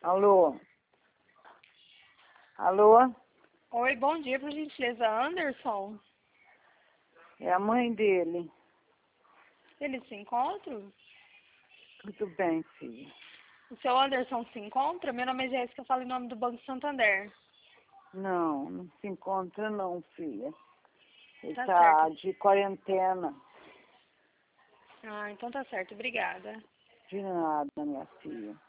Alô? Alô? Oi, bom dia, por gentileza, Anderson. É a mãe dele. Ele se encontra? Tudo bem, filha. O seu Anderson se encontra? Meu nome é Jéssica, eu falo em nome do Banco Santander. Não se encontra não, filha. Ele Tá tá certo. de quarentena. Ah, então tá certo, obrigada. De nada, minha filha.